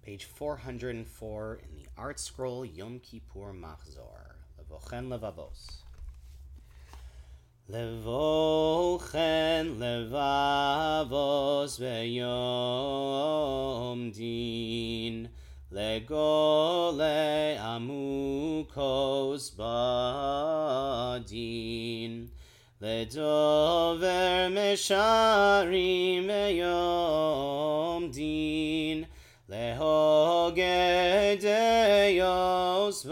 Page 404 in the Art Scroll Yom Kippur Machzor. Levochen Levavos. Levochen Levavos Veyom Din Legole Amukos Badin Ledover Mesharim Veyom Din Lehogedeyos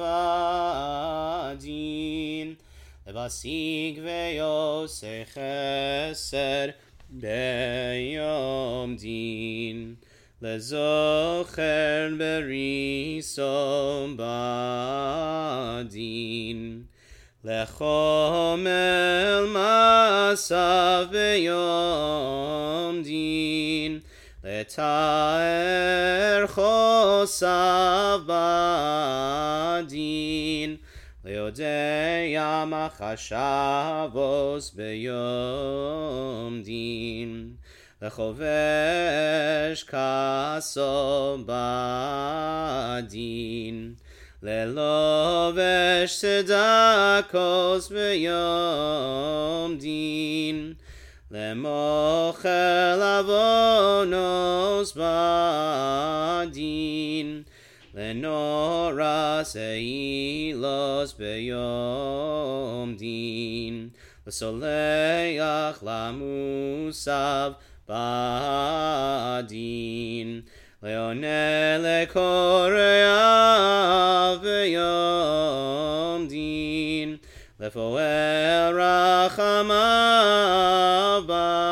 vadin Levasig veyose chesed beyom din Lezocher berisom badin Lechomel masav beyom din Leta'er chosav badin Leodeya machashavos beyom din Lechovesh kaso badin Lelovesh tzedakos beyom din Lemochel avonos badin Lenora seilos beyom din Lesoleach lamusav badin Leone lekoreav beyom din Lefoel rachamav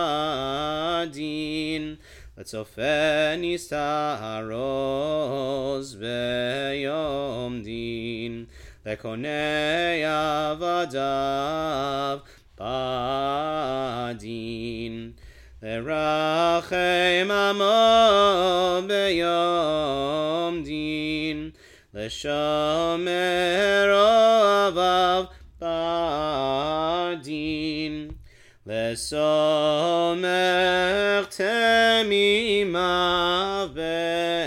badin Letzofen yistaharos beyom din Lekonei avadav badin Lerachem amo beyom din Leshomer avav badin Lesomer temimav